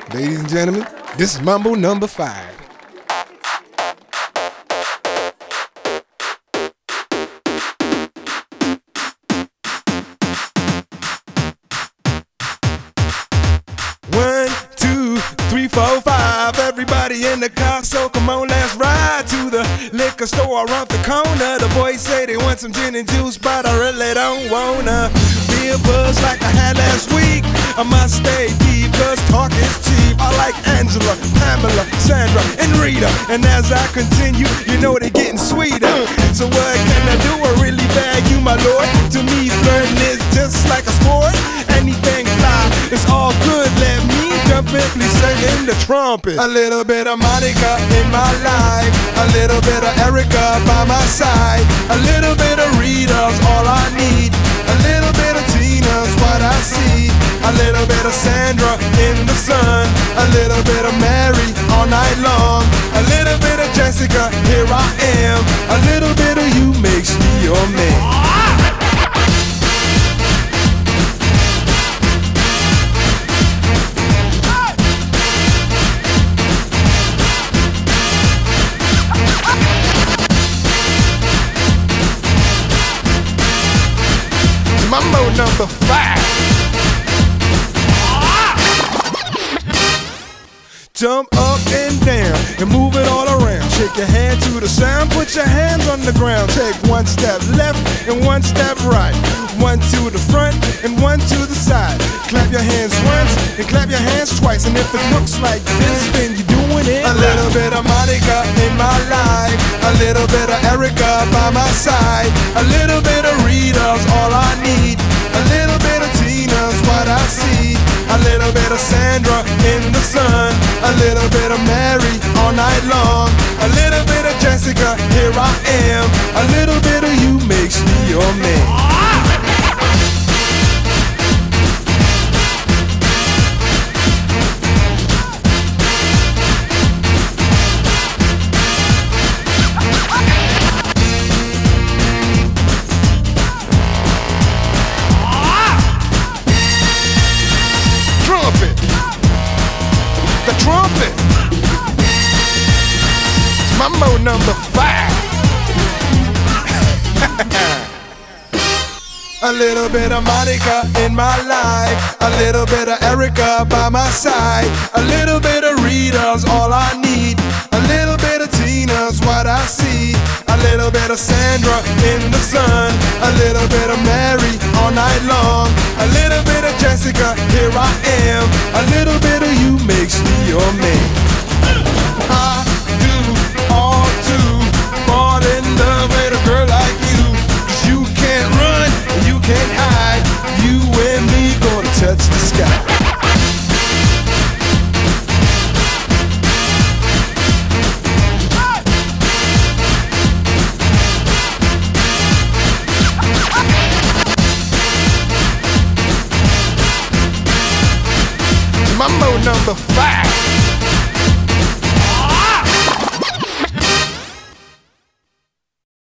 Ladies and gentlemen, this is Mambo number 5. One, two, three, four, five. Everybody in the car, so come on, let's ride to the liquor store around the corner. The boys say they want some gin and juice, but I really don't wanna be a buzz like I had last week. I must stay deep, cause talk is cheap. I like Angela, Pamela, Sandra, and Rita. And as I continue, you know they're getting sweeter. So what can I do? I really bag you, my lord. To me, flirting is just like a sport. Anything fly, it's all good. Let me jump in, please sing in the trumpet. A little bit of Monica in my life, a little bit of Erica by my side, a little bit of Rita's all I need, a little bit of Tina's what I see, a little bit of Sandra in the sun, a little bit of Mary all night long, a little bit of Jessica, here I am, a little bit of you makes me your man. Mambo number 5. Jump up and down and move it all around. Shake your hand to the sound, put your hands on the ground. Take one step left and one step right. One to the front and one to the side. Clap your hands once and clap your hands twice. And if it looks like this, then you're doing it. A little bit of Monica in my life, a little bit of Erica by my side, a little bit of Rita's all I need, a little bit of Tina's what I see, a little bit of Sandra in the sun, a little bit of Mary all night long, a little bit of Jessica, here I am, a little bit of you makes me your man. The trumpet. Mambo number 5. A little bit of Monica in my life, a little bit of Erica by my side, a little bit of Rita's all I need, a little bit of Tina's what I see, a little bit of Sandra in the sun, a little bit of Mary all night long, a little bit of Jessica, here I am, a little bit of you makes me your man. I do all to fall in love with a girl like you, 'cause you can't run, you can't hide, you and me gonna touch the sky. Mambo number 5.